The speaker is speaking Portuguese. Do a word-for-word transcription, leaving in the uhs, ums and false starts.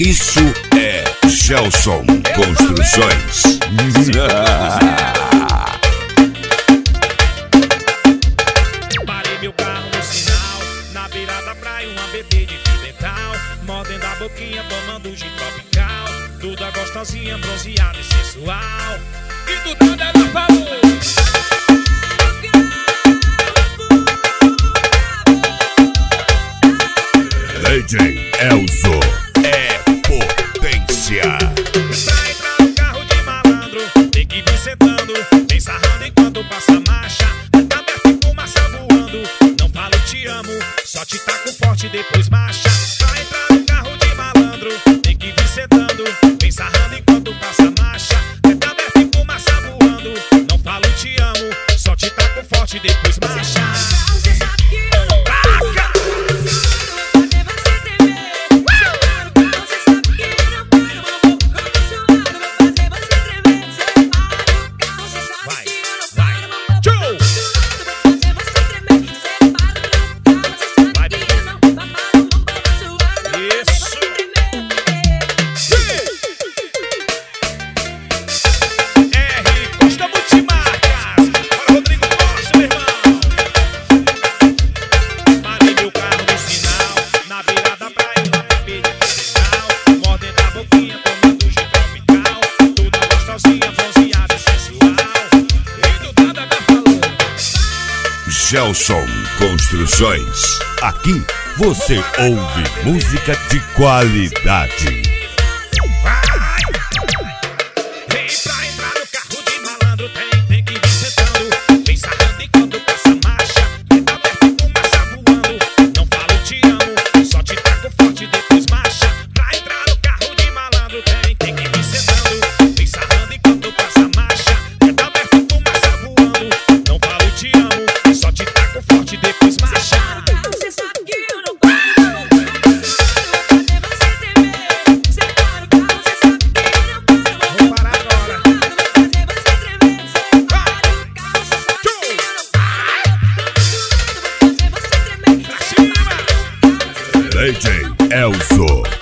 Isso é Gelson Construções. Parei meu carro no sinal, na beira da praia, uma bebê de fio dental, mordendo a boquinha, tomando gin tropical, toda gostosinha, bronzeada e sensual. E do nada ela falou: D J Elzo é potência. Pra entrar no carro de malandro, tem que vir sentando, vem sarrando enquanto passa a marcha. Tá aberto e fumaça voando, não falo te amo, só te taco forte depois marcha. Pra entrar no carro de malandro, tem que vir sentando, vem sarrando enquanto passa a marcha. Tá aberto e fumaça voando, não falo te amo, só te taco forte depois marcha. Gelson Construções. Aqui você ouve música de qualidade. Vem pra entrar no carro de malandro, tem, tem que vir sentando, vem sarrando enquanto passa a marcha. Tá aberto e fumaça voando, não falo te amo, só te taco forte depois marcha. Pra entrar no carro de malandro, tem, tem que vir sentando, vem sarrando enquanto passa a marcha. Tá aberto e fumaça voando, não falo te amo, só te taco forte depois marcha. Você sabe que eu não paro, fazer você tremer. Separa o carro, você sabe que eu não paro. Vou parar agora. Fazer você tremer. Separa o carro, você sabe que eu não paro. Fazer você tremer. Pra cima! D J Elzo